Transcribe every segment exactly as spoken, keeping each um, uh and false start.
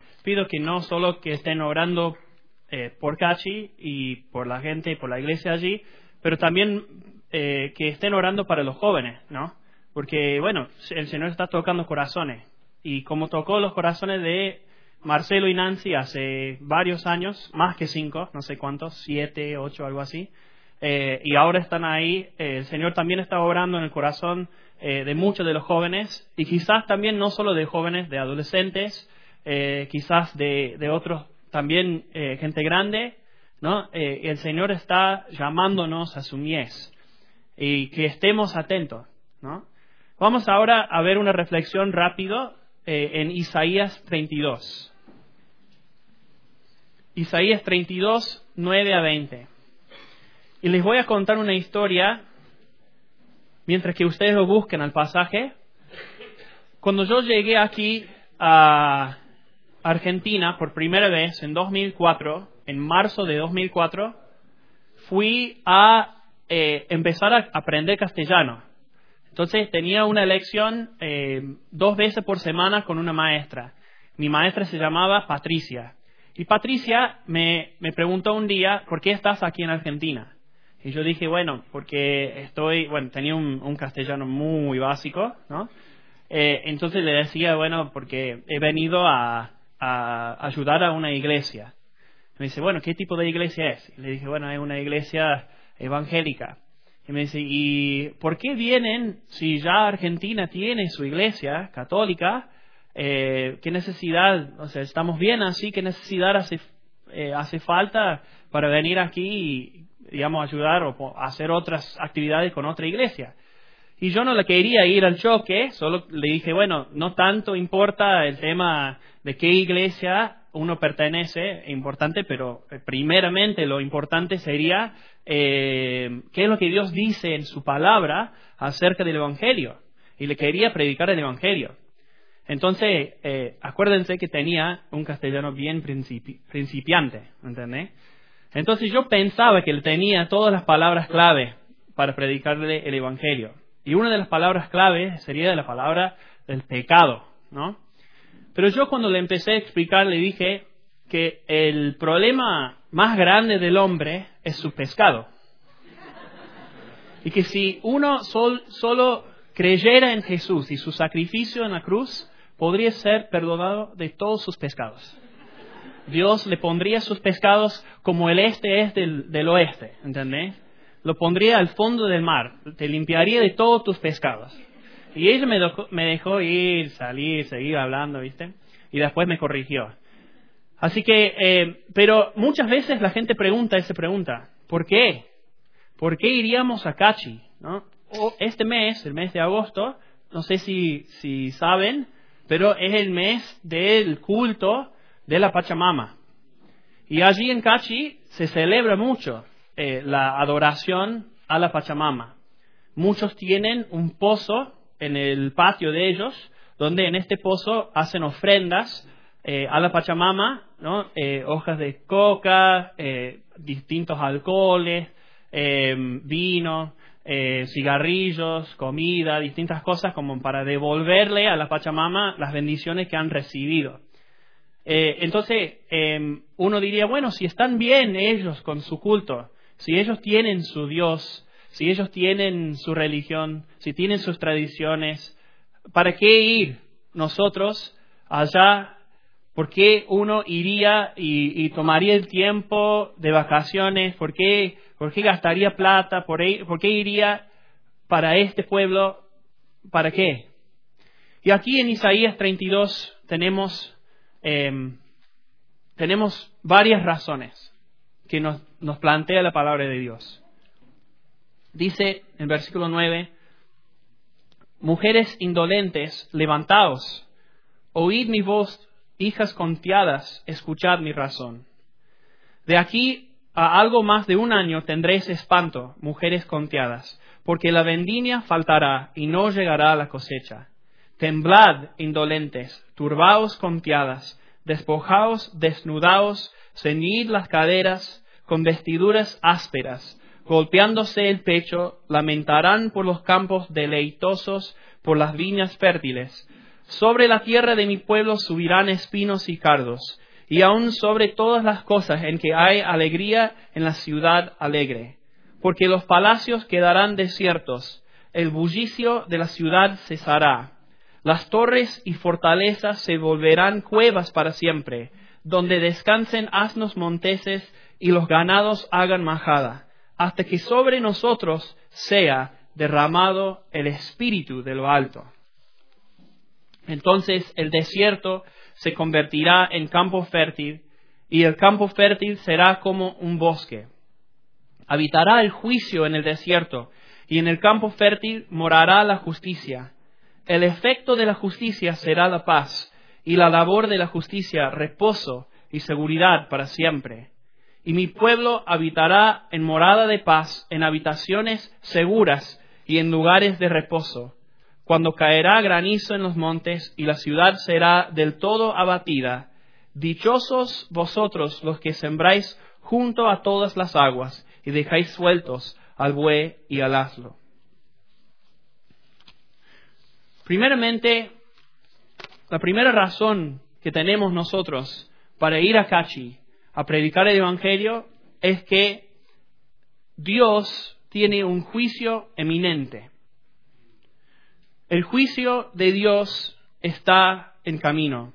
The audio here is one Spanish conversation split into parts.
pido que no solo que estén orando eh, por Cachi y por la gente, por la iglesia allí, pero también eh, que estén orando para los jóvenes, ¿no? Porque, bueno, el Señor está tocando corazones. Y como tocó los corazones de Marcelo y Nancy hace varios años, más que cinco, no sé cuántos, siete, ocho, algo así, eh, y ahora están ahí, eh, el Señor también está obrando en el corazón eh, de muchos de los jóvenes, y quizás también no solo de jóvenes, de adolescentes, eh, quizás de, de otros, también eh, gente grande, ¿no? Eh, el Señor está llamándonos a su mies, y que estemos atentos, ¿no? Vamos ahora a ver una reflexión rápido eh, en Isaías treinta y dos. Isaías treinta y dos, nueve a veinte. Y les voy a contar una historia, mientras que ustedes lo busquen al pasaje. Cuando yo llegué aquí a Argentina por primera vez en dos mil cuatro, en marzo de dos mil cuatro, fui a eh, empezar a aprender castellano. Entonces tenía una lección eh, dos veces por semana con una maestra. Mi maestra se llamaba Patricia. Y Patricia me, me preguntó un día, ¿por qué estás aquí en Argentina? Y yo dije, bueno, porque estoy, bueno, tenía un, un castellano muy básico, ¿no? Eh, entonces le decía, bueno, porque he venido a, a ayudar a una iglesia. Me dice, bueno, ¿qué tipo de iglesia es? Y le dije, bueno, es una iglesia evangélica. Y me dice, ¿y por qué vienen si ya Argentina tiene su iglesia católica? Eh, ¿Qué necesidad? O sea, estamos bien así, ¿qué necesidad hace, eh, hace falta para venir aquí y, digamos, ayudar o hacer otras actividades con otra iglesia? Y yo no le quería ir al choque, solo le dije, bueno, no tanto importa el tema de qué iglesia uno pertenece, es importante, pero primeramente lo importante sería eh, qué es lo que Dios dice en su palabra acerca del Evangelio. Y le quería predicar el Evangelio. Entonces, eh, acuérdense que tenía un castellano bien principi- principiante, ¿entendés? Entonces yo pensaba que él tenía todas las palabras clave para predicarle el Evangelio. Y una de las palabras clave sería la palabra del pecado, ¿no? Pero yo cuando le empecé a explicar, le dije que el problema más grande del hombre es su pecado. Y que si uno sol, solo creyera en Jesús y su sacrificio en la cruz, podría ser perdonado de todos sus pecados. Dios le pondría sus pecados como el este es del, del oeste, ¿entendés? Lo pondría al fondo del mar, te limpiaría de todos tus pecados. Y ella me dejó, me dejó ir, salir, seguir hablando, ¿viste? Y después me corrigió. Así que, eh, pero muchas veces la gente pregunta esa pregunta, ¿por qué? ¿Por qué iríamos a Cachi? ¿No? O este mes, el mes de agosto, no sé si, si saben, pero es el mes del culto de la Pachamama. Y allí en Cachi se celebra mucho eh, la adoración a la Pachamama. Muchos tienen un pozo en el patio de ellos, donde en este pozo hacen ofrendas eh, a la Pachamama, ¿no? Eh, hojas de coca, eh, distintos alcoholes, eh, vino, eh, cigarrillos, comida, distintas cosas como para devolverle a la Pachamama las bendiciones que han recibido. Eh, entonces, eh, uno diría, bueno, si están bien ellos con su culto, si ellos tienen su Dios, si ellos tienen su religión, si tienen sus tradiciones, ¿para qué ir nosotros allá? ¿Por qué uno iría y, y tomaría el tiempo de vacaciones? ¿Por qué, por qué gastaría plata? ¿Por, ¿Por qué iría para este pueblo? ¿Para qué? Y aquí en Isaías treinta y dos tenemos, eh, tenemos varias razones que nos, nos plantea la palabra de Dios. Dice en versículo nueve, mujeres indolentes, levantaos, oíd mi voz, hijas confiadas, escuchad mi razón. De aquí a algo más de un año tendréis espanto, mujeres confiadas, porque la vendimia faltará y no llegará a la cosecha. Temblad, indolentes, turbaos confiadas, despojaos, desnudaos, ceñid las caderas con vestiduras ásperas, golpeándose el pecho, lamentarán por los campos deleitosos, por las viñas fértiles. Sobre la tierra de mi pueblo subirán espinos y cardos, y aun sobre todas las cosas en que hay alegría en la ciudad alegre. Porque los palacios quedarán desiertos, el bullicio de la ciudad cesará. Las torres y fortalezas se volverán cuevas para siempre, donde descansen asnos monteses y los ganados hagan majada, hasta que sobre nosotros sea derramado el Espíritu de lo alto. Entonces el desierto se convertirá en campo fértil, y el campo fértil será como un bosque. Habitará el juicio en el desierto, y en el campo fértil morará la justicia. El efecto de la justicia será la paz, y la labor de la justicia reposo y seguridad para siempre. Y mi pueblo habitará en morada de paz, en habitaciones seguras y en lugares de reposo. Cuando caerá granizo en los montes y la ciudad será del todo abatida. Dichosos vosotros los que sembráis junto a todas las aguas y dejáis sueltos al buey y al asno. Primeramente, la primera razón que tenemos nosotros para ir a Cachi a predicar el Evangelio es que Dios tiene un juicio eminente. El juicio de Dios está en camino.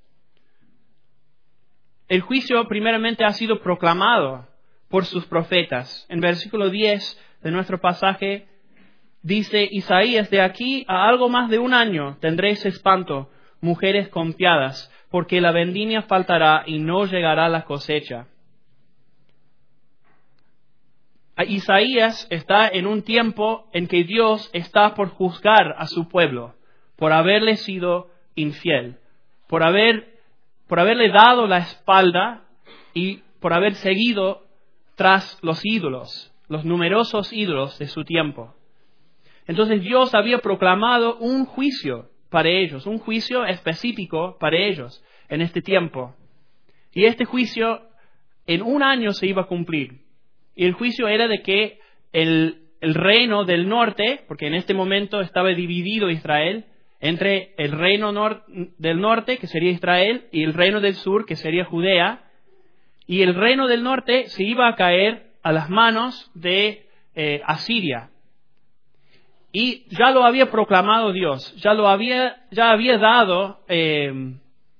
El juicio primeramente ha sido proclamado por sus profetas. En versículo diez de nuestro pasaje dice Isaías: de aquí a algo más de un año tendréis espanto, mujeres confiadas, porque la vendimia faltará y no llegará la cosecha. Isaías está en un tiempo en que Dios está por juzgar a su pueblo por haberle sido infiel, por haber, por haberle dado la espalda y por haber seguido tras los ídolos, los numerosos ídolos de su tiempo. Entonces Dios había proclamado un juicio para ellos, un juicio específico para ellos en este tiempo. Y este juicio en un año se iba a cumplir. Y el juicio era de que el, el reino del norte, porque en este momento estaba dividido Israel, entre el reino nor- del norte, que sería Israel, y el reino del sur, que sería Judea, y el reino del norte se iba a caer a las manos de eh, Asiria. Y ya lo había proclamado Dios, ya lo había, ya había dado eh,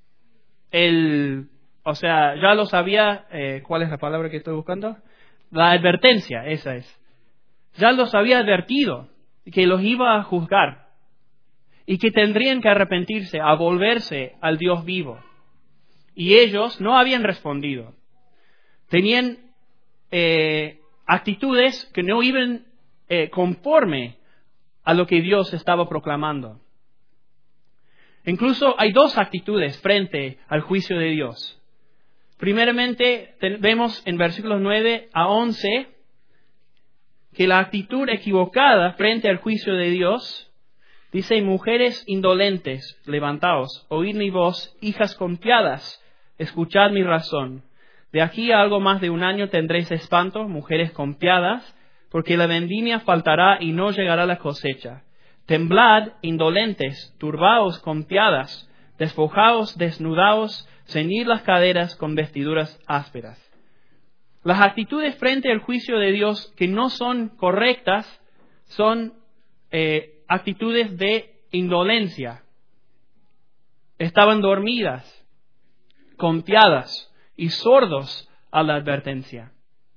el, o sea, ya los había, eh, ¿cuál es la palabra que estoy buscando? La advertencia, esa es. Ya los había advertido que los iba a juzgar y que tendrían que arrepentirse, a volverse al Dios vivo. Y ellos no habían respondido. Tenían eh, actitudes que no iban eh, conforme a lo que Dios estaba proclamando. Incluso hay dos actitudes frente al juicio de Dios. Primeramente, vemos en versículos nueve a once que la actitud equivocada frente al juicio de Dios dice: mujeres indolentes, levantaos, oíd mi voz, hijas confiadas, escuchad mi razón. De aquí a algo más de un año tendréis espanto, mujeres confiadas, porque la vendimia faltará y no llegará la cosecha. Temblad, indolentes, turbaos, confiadas, despojaos, desnudaos, ceñid las caderas con vestiduras ásperas. Las actitudes frente al juicio de Dios que no son correctas son eh, actitudes de indolencia. Estaban dormidas, confiadas y sordos a la advertencia.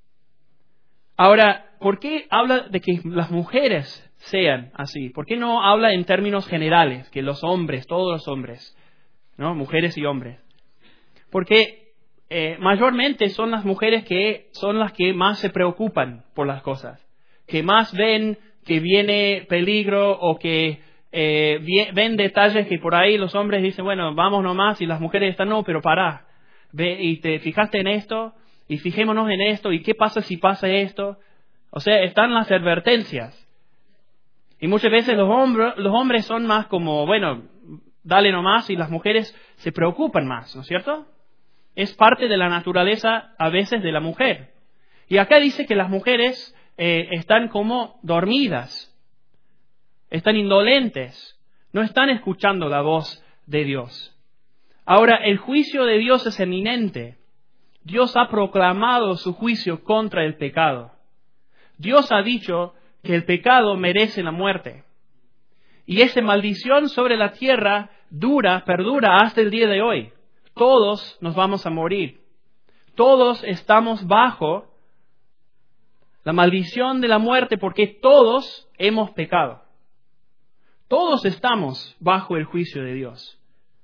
Ahora, ¿por qué habla de que las mujeres sean así? ¿Por qué no habla en términos generales, que los hombres, todos los hombres, ¿no? Mujeres y hombres? Porque eh, mayormente son las mujeres que son las que más se preocupan por las cosas, que más ven que viene peligro o que eh, ven detalles que por ahí los hombres dicen, bueno, vamos nomás, y las mujeres están, no, pero pará, ve y te fijaste en esto, y fijémonos en esto, y qué pasa si pasa esto. O sea, están las advertencias. Y muchas veces los hombres, los hombres son más como, bueno, dale nomás, y las mujeres se preocupan más, ¿no es cierto? Es parte de la naturaleza a veces de la mujer. Y acá dice que las mujeres eh, están como dormidas, están indolentes, no están escuchando la voz de Dios. Ahora, el juicio de Dios es eminente. Dios ha proclamado su juicio contra el pecado. Dios ha dicho que el pecado merece la muerte. Y esa maldición sobre la tierra dura, perdura hasta el día de hoy. Todos nos vamos a morir. Todos estamos bajo la maldición de la muerte porque todos hemos pecado. Todos estamos bajo el juicio de Dios.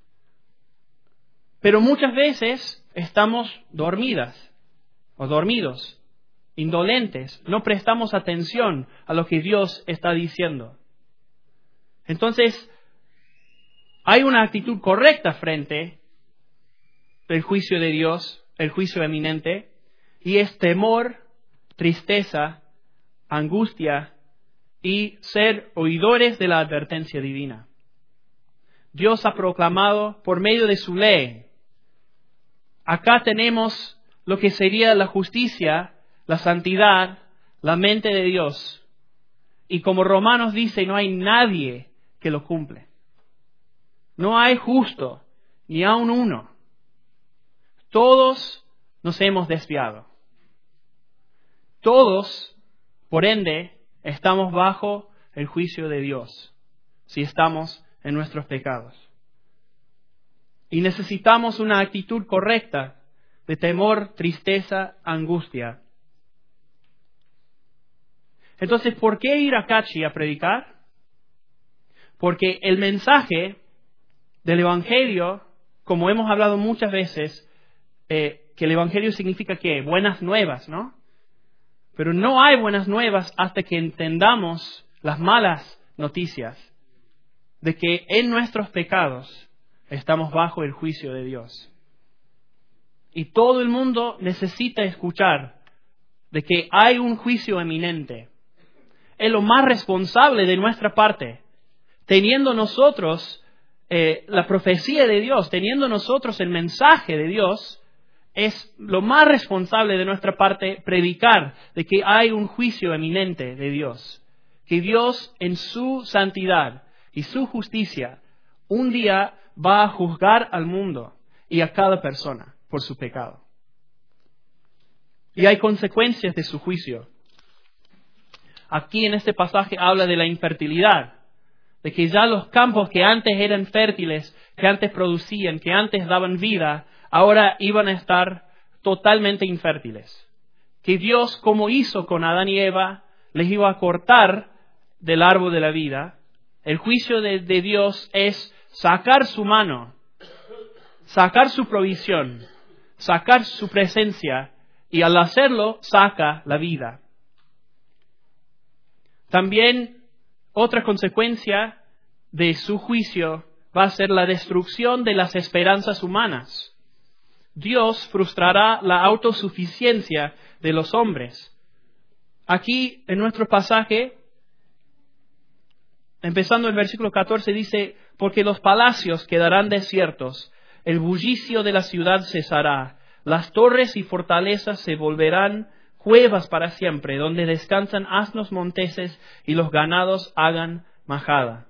Pero muchas veces estamos dormidas o dormidos, indolentes, no prestamos atención a lo que Dios está diciendo. Entonces, hay una actitud correcta frente al juicio de Dios, el juicio eminente, y es temor, tristeza, angustia y ser oidores de la advertencia divina. Dios ha proclamado por medio de su ley. Acá tenemos lo que sería la justicia, la santidad, la mente de Dios. Y como Romanos dice, no hay nadie que lo cumple. No hay justo, ni aun uno. Todos nos hemos desviado. Todos, por ende, estamos bajo el juicio de Dios, si estamos en nuestros pecados. Y necesitamos una actitud correcta de temor, tristeza, angustia. Entonces, ¿por qué ir a Cachi a predicar? Porque el mensaje del Evangelio, como hemos hablado muchas veces, eh, que el Evangelio significa ¿qué? Buenas nuevas, ¿no? Pero no hay buenas nuevas hasta que entendamos las malas noticias de que en nuestros pecados estamos bajo el juicio de Dios. Y todo el mundo necesita escuchar de que hay un juicio eminente. Es lo más responsable de nuestra parte. Teniendo nosotros eh, la profecía de Dios, teniendo nosotros el mensaje de Dios, es lo más responsable de nuestra parte predicar de que hay un juicio eminente de Dios. Que Dios en su santidad y su justicia un día va a juzgar al mundo y a cada persona por su pecado. Y hay consecuencias de su juicio. Aquí en este pasaje habla de la infertilidad, de que ya los campos que antes eran fértiles, que antes producían, que antes daban vida, ahora iban a estar totalmente infértiles. Que Dios, como hizo con Adán y Eva, les iba a cortar del árbol de la vida. El juicio de, de Dios es sacar su mano, sacar su provisión, sacar su presencia, y al hacerlo saca la vida. También otra consecuencia de su juicio va a ser la destrucción de las esperanzas humanas. Dios frustrará la autosuficiencia de los hombres. Aquí en nuestro pasaje, empezando el versículo catorce, dice: porque los palacios quedarán desiertos, el bullicio de la ciudad cesará, las torres y fortalezas se volverán cuevas para siempre, donde descansan asnos monteses y los ganados hagan majada.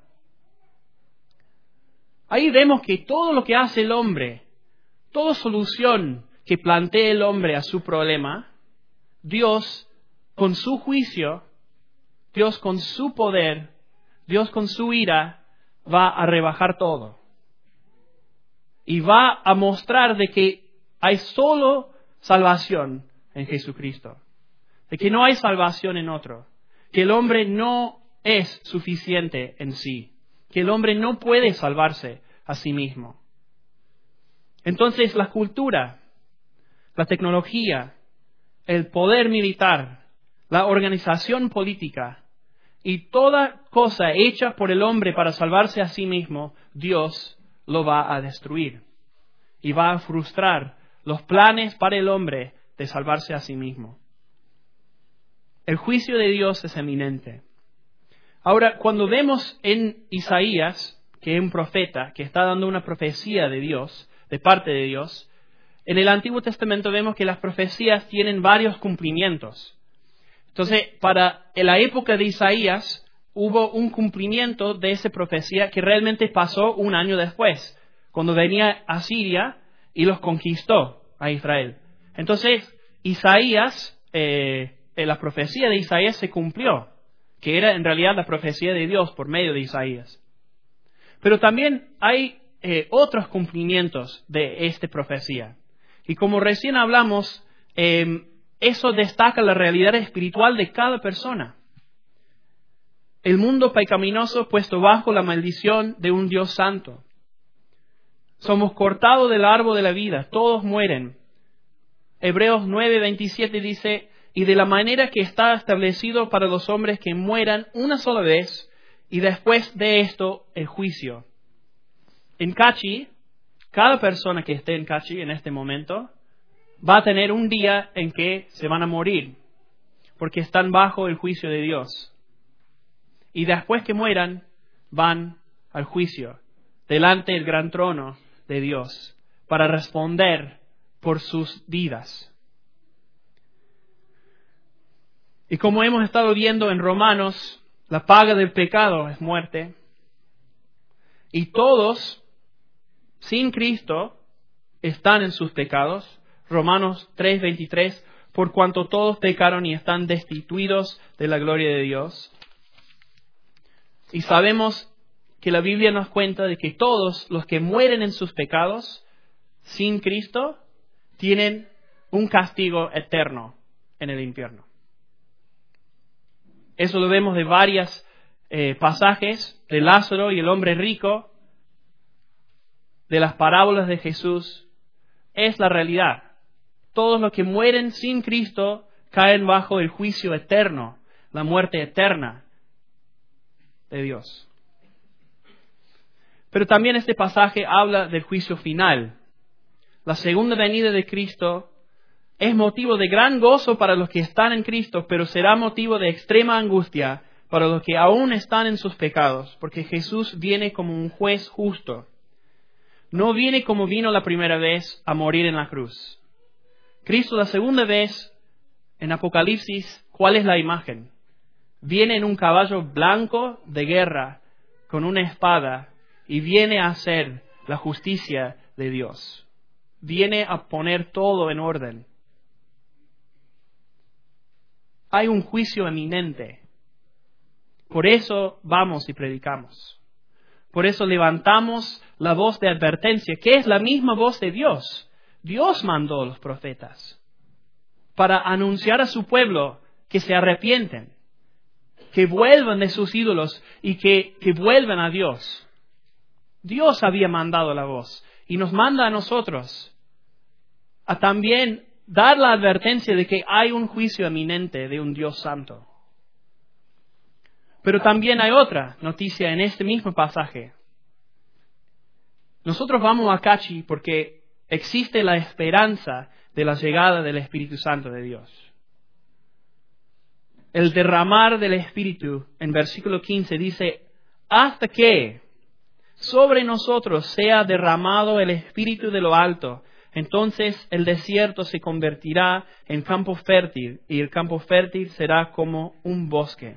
Ahí vemos que todo lo que hace el hombre, toda solución que plantee el hombre a su problema, Dios con su juicio, Dios con su poder, Dios con su ira, va a rebajar todo. Y va a mostrar de que hay solo salvación en Jesucristo. De que no hay salvación en otro. Que el hombre no es suficiente en sí. Que el hombre no puede salvarse a sí mismo. Entonces la cultura, la tecnología, el poder militar, la organización política y toda cosa hecha por el hombre para salvarse a sí mismo, Dios lo va a destruir. Y va a frustrar los planes para el hombre de salvarse a sí mismo. El juicio de Dios es eminente. Ahora, cuando vemos en Isaías, que es un profeta, que está dando una profecía de Dios, de parte de Dios, en el Antiguo Testamento vemos que las profecías tienen varios cumplimientos. Entonces, para la época de Isaías, hubo un cumplimiento de esa profecía que realmente pasó un año después, cuando venía a Siria y los conquistó a Israel. Entonces, Isaías, eh, la profecía de Isaías se cumplió, que era en realidad la profecía de Dios por medio de Isaías. Pero también hay eh, otros cumplimientos de esta profecía. Y como recién hablamos, eh, eso destaca la realidad espiritual de cada persona. El mundo pecaminoso puesto bajo la maldición de un Dios santo. Somos cortados del árbol de la vida, todos mueren. Hebreos nueve veintisiete dice, y de la manera que está establecido para los hombres que mueran una sola vez, y después de esto el juicio. En Cachi, cada persona que esté en Cachi en este momento, va a tener un día en que se van a morir, porque están bajo el juicio de Dios. Y después que mueran, van al juicio, delante del gran trono de Dios, para responder por sus vidas. Y como hemos estado viendo en Romanos, la paga del pecado es muerte. Y todos, sin Cristo, están en sus pecados. Romanos tres veintitrés, por cuanto todos pecaron y están destituidos de la gloria de Dios. Y sabemos que la Biblia nos cuenta de que todos los que mueren en sus pecados, sin Cristo, tienen un castigo eterno en el infierno. Eso lo vemos de varios eh, pasajes, de Lázaro y el hombre rico, de las parábolas de Jesús. Es la realidad. Todos los que mueren sin Cristo caen bajo el juicio eterno, la muerte eterna de Dios. Pero también este pasaje habla del juicio final. La segunda venida de Cristo es motivo de gran gozo para los que están en Cristo, pero será motivo de extrema angustia para los que aún están en sus pecados, porque Jesús viene como un juez justo. No viene como vino la primera vez a morir en la cruz. Cristo la segunda vez, en Apocalipsis, ¿cuál es la imagen? Viene en un caballo blanco de guerra, con una espada, y viene a hacer la justicia de Dios. Viene a poner todo en orden. Hay un juicio eminente. Por eso vamos y predicamos. Por eso levantamos la voz de advertencia, que es la misma voz de Dios. Dios mandó a los profetas para anunciar a su pueblo que se arrepienten, que vuelvan de sus ídolos y que, que vuelvan a Dios. Dios había mandado la voz y nos manda a nosotros a también dar la advertencia de que hay un juicio eminente de un Dios santo. Pero también hay otra noticia en este mismo pasaje. Nosotros vamos a Cachi porque existe la esperanza de la llegada del Espíritu Santo de Dios. El derramar del Espíritu, en versículo quince, dice, hasta que sobre nosotros sea derramado el Espíritu de lo alto, entonces el desierto se convertirá en campo fértil y el campo fértil será como un bosque.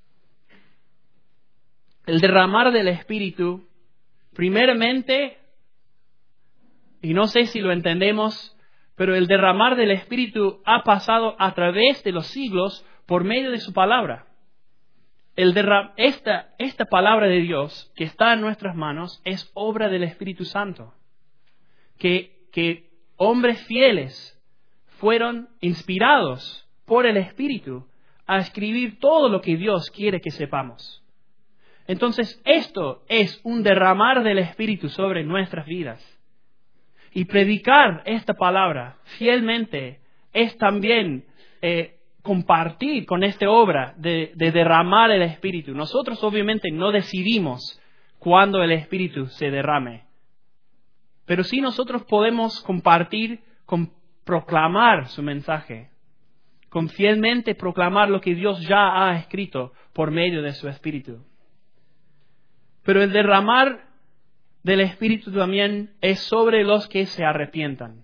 El derramar del Espíritu, primeramente, y no sé si lo entendemos, pero el derramar del Espíritu ha pasado a través de los siglos por medio de su palabra. El derram- esta, esta palabra de Dios que está en nuestras manos es obra del Espíritu Santo. Que, que hombres fieles fueron inspirados por el Espíritu a escribir todo lo que Dios quiere que sepamos. Entonces, esto es un derramar del Espíritu sobre nuestras vidas. Y predicar esta palabra fielmente es también eh, compartir con esta obra de, de derramar el Espíritu. Nosotros obviamente no decidimos cuándo el Espíritu se derrame. Pero sí nosotros podemos compartir, con proclamar su mensaje. Con fielmente proclamar lo que Dios ya ha escrito por medio de su Espíritu. Pero el derramar del Espíritu también es sobre los que se arrepientan,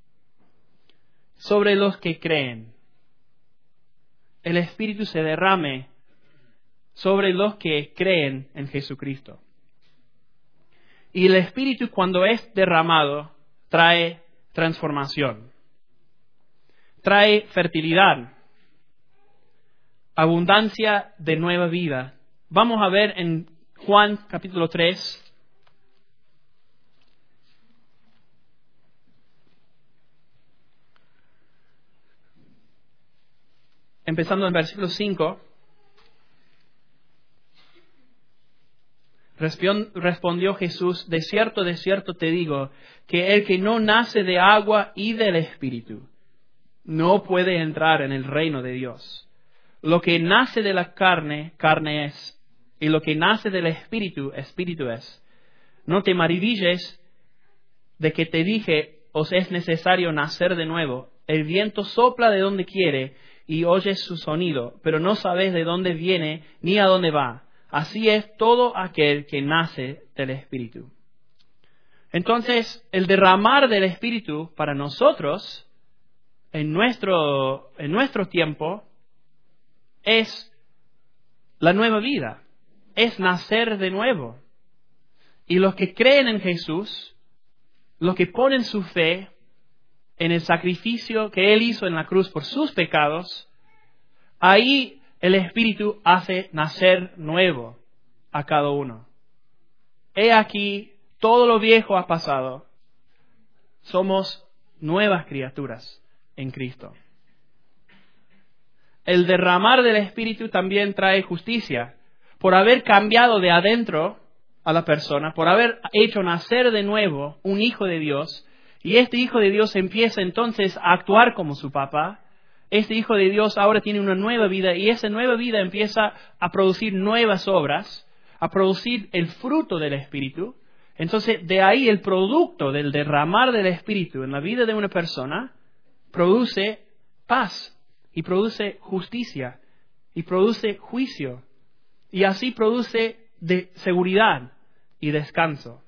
sobre los que creen. El Espíritu se derrame sobre los que creen en Jesucristo. Y el Espíritu, cuando es derramado, trae transformación. Trae fertilidad, abundancia de nueva vida. Vamos a ver en Juan capítulo tres. Empezando en versículo cinco. Respondió Jesús: de cierto, de cierto te digo, que el que no nace de agua y del Espíritu no puede entrar en el reino de Dios. Lo que nace de la carne, carne es, y lo que nace del Espíritu, Espíritu es. No te maravilles de que te dije, os es necesario nacer de nuevo. El viento sopla de donde quiere y oyes su sonido, pero no sabes de dónde viene ni a dónde va. Así es todo aquel que nace del Espíritu. Entonces, el derramar del Espíritu para nosotros, en nuestro, en nuestro tiempo, es la nueva vida, es nacer de nuevo. Y los que creen en Jesús, los que ponen su fe en el sacrificio que Él hizo en la cruz por sus pecados, ahí el Espíritu hace nacer nuevo a cada uno. He aquí, todo lo viejo ha pasado. Somos nuevas criaturas en Cristo. El derramar del Espíritu también trae justicia. Por haber cambiado de adentro a la persona, por haber hecho nacer de nuevo un hijo de Dios, y este hijo de Dios empieza entonces a actuar como su papá, este hijo de Dios ahora tiene una nueva vida, y esa nueva vida empieza a producir nuevas obras, a producir el fruto del Espíritu. Entonces, de ahí el producto del derramar del Espíritu en la vida de una persona produce paz, y produce justicia, y produce juicio, y así produce de seguridad y descanso.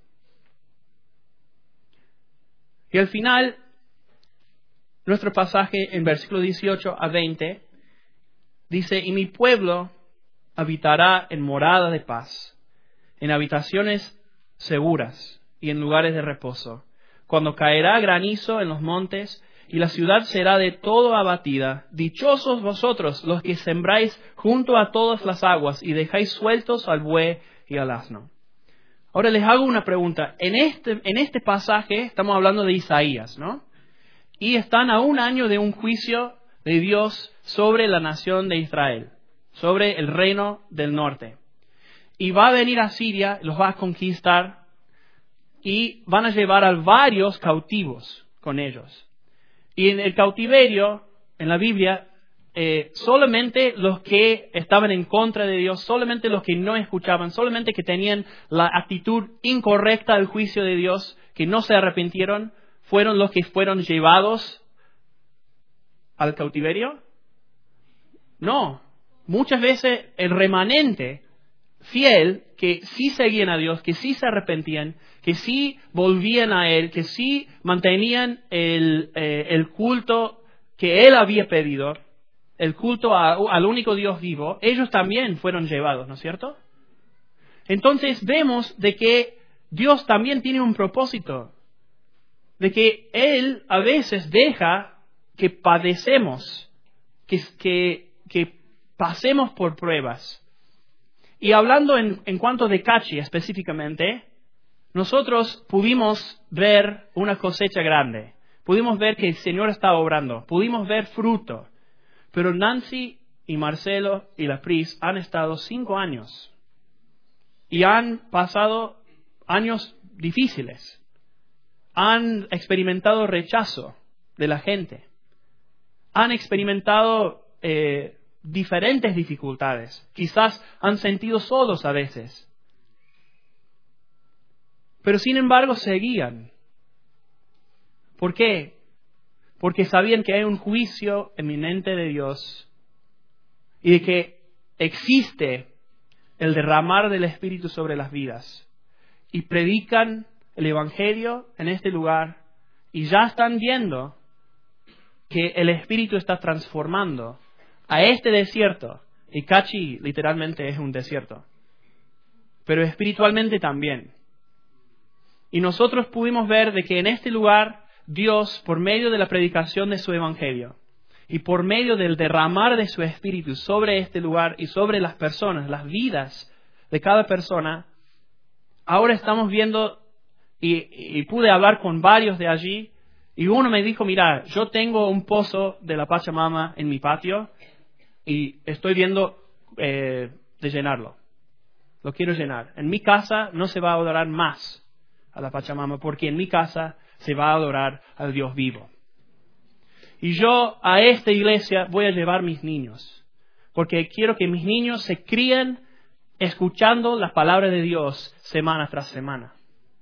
Y al final, nuestro pasaje en versículo dieciocho a veinte dice: y mi pueblo habitará en morada de paz, en habitaciones seguras y en lugares de reposo, cuando caerá granizo en los montes y la ciudad será de todo abatida. Dichosos vosotros los que sembráis junto a todas las aguas y dejáis sueltos al buey y al asno. Ahora les hago una pregunta. En este, en este pasaje estamos hablando de Isaías, ¿no? Y están a un año de un juicio de Dios sobre la nación de Israel, sobre el reino del norte. Y va a venir a Siria, los va a conquistar y van a llevar a varios cautivos con ellos. Y en el cautiverio, en la Biblia, eh, solamente los que estaban en contra de Dios, solamente los que no escuchaban, solamente que tenían la actitud incorrecta al juicio de Dios, que no se arrepintieron, fueron los que fueron llevados al cautiverio. No, muchas veces el remanente fiel, que sí seguían a Dios, que sí se arrepentían, que sí volvían a Él, que sí mantenían el, eh, el culto que Él había pedido, el culto a, al único Dios vivo, ellos también fueron llevados, ¿no es cierto? Entonces vemos de que Dios también tiene un propósito, de que Él a veces deja que padecemos, que, que, que pasemos por pruebas. Y hablando en, en cuanto de Cachi específicamente, nosotros pudimos ver una cosecha grande. Pudimos ver que el Señor estaba obrando. Pudimos ver fruto. Pero Nancy y Marcelo y la Pris han estado cinco años. Y han pasado años difíciles. Han experimentado rechazo de la gente. Han experimentado eh, diferentes dificultades. Quizás han sentido solos a veces. Pero sin embargo seguían. ¿Por qué? Porque sabían que hay un juicio eminente de Dios y de que existe el derramar del Espíritu sobre las vidas. Y predican el Evangelio en este lugar y ya están viendo que el Espíritu está transformando a este desierto. Y Cachi literalmente es un desierto. Pero espiritualmente también. Y nosotros pudimos ver de que en este lugar Dios, por medio de la predicación de su evangelio y por medio del derramar de su espíritu sobre este lugar y sobre las personas, las vidas de cada persona, ahora estamos viendo, y, y pude hablar con varios de allí, y uno me dijo, mira, yo tengo un pozo de la Pachamama en mi patio y estoy viendo eh, de llenarlo. Lo quiero llenar. En mi casa no se va a adorar más a la Pachamama porque en mi casa se va a adorar al Dios vivo. Y yo a esta iglesia voy a llevar mis niños, porque quiero que mis niños se críen escuchando la palabra de Dios semana tras semana.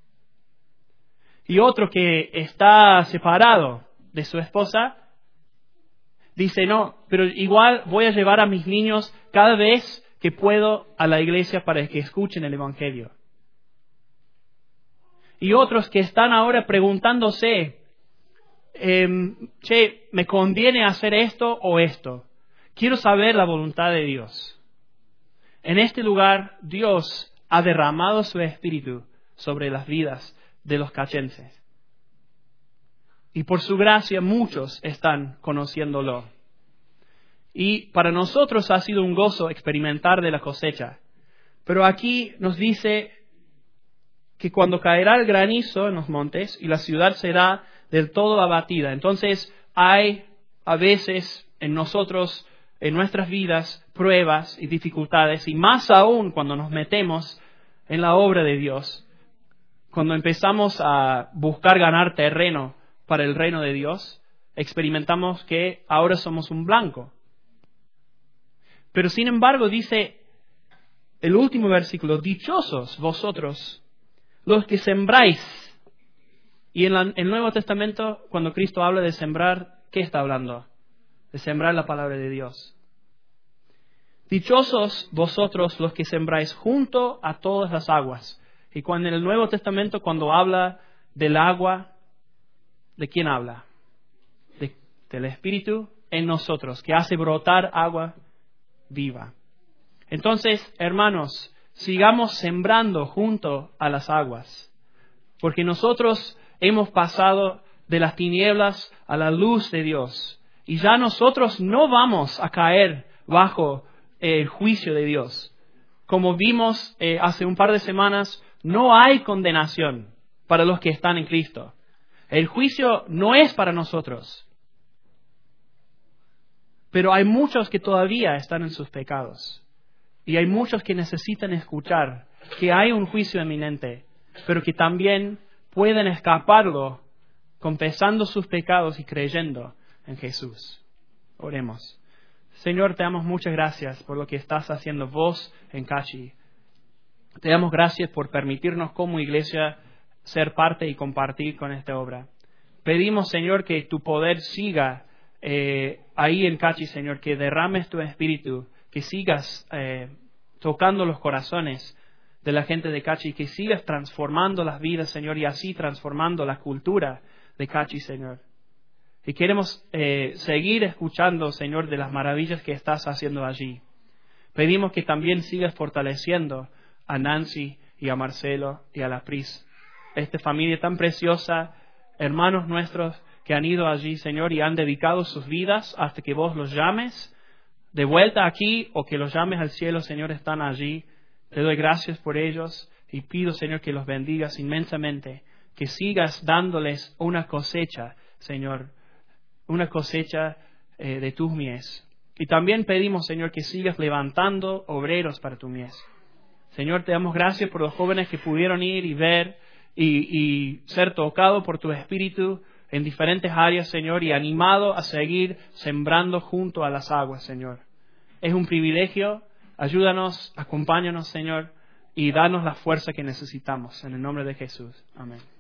Y otro que está separado de su esposa dice, no, pero igual voy a llevar a mis niños cada vez que puedo a la iglesia para que escuchen el Evangelio. Y otros que están ahora preguntándose, eh, che, ¿me conviene hacer esto o esto? Quiero saber la voluntad de Dios. En este lugar, Dios ha derramado su espíritu sobre las vidas de los cachenses. Y por su gracia muchos están conociéndolo. Y para nosotros ha sido un gozo experimentar de la cosecha. Pero aquí nos dice que cuando caerá el granizo en los montes y la ciudad será del todo abatida. Entonces hay a veces en nosotros, en nuestras vidas, pruebas y dificultades. Y más aún cuando nos metemos en la obra de Dios. Cuando empezamos a buscar ganar terreno para el reino de Dios, experimentamos que ahora somos un blanco. Pero sin embargo dice el último versículo, dichosos vosotros los que sembráis. Y en, la, en el Nuevo Testamento, cuando Cristo habla de sembrar, ¿qué está hablando? De sembrar la palabra de Dios. Dichosos vosotros los que sembráis junto a todas las aguas. Y cuando en el Nuevo Testamento, cuando habla del agua, ¿de quién habla? De, del Espíritu en nosotros, que hace brotar agua viva. Entonces, hermanos, sigamos sembrando junto a las aguas, porque nosotros hemos pasado de las tinieblas a la luz de Dios, y ya nosotros no vamos a caer bajo el juicio de Dios. Como vimos eh, hace un par de semanas, no hay condenación para los que están en Cristo. El juicio no es para nosotros. Pero hay muchos que todavía están en sus pecados. Y hay muchos que necesitan escuchar que hay un juicio eminente, pero que también pueden escaparlo confesando sus pecados y creyendo en Jesús. Oremos. Señor, te damos muchas gracias por lo que estás haciendo vos en Cachi. Te damos gracias por permitirnos como iglesia ser parte y compartir con esta obra. Pedimos, Señor, que tu poder siga eh, ahí en Cachi, Señor, que derrames tu espíritu, que sigas eh, tocando los corazones de la gente de Cachi, que sigas transformando las vidas, Señor, y así transformando la cultura de Cachi, Señor. Y queremos eh, seguir escuchando, Señor, de las maravillas que estás haciendo allí. Pedimos que también sigas fortaleciendo a Nancy y a Marcelo y a la Pris, esta familia tan preciosa, hermanos nuestros que han ido allí, Señor, y han dedicado sus vidas hasta que vos los llames de vuelta aquí o que los llames al cielo, Señor, están allí. Te doy gracias por ellos y pido, Señor, que los bendigas inmensamente, que sigas dándoles una cosecha, Señor, una cosecha eh, de tus mies. Y también pedimos, Señor, que sigas levantando obreros para tu mies. Señor, te damos gracias por los jóvenes que pudieron ir y ver y, y ser tocados por tu Espíritu en diferentes áreas, Señor, y animado a seguir sembrando junto a las aguas, Señor. Es un privilegio. Ayúdanos, acompáñanos, Señor, y danos la fuerza que necesitamos. En el nombre de Jesús. Amén.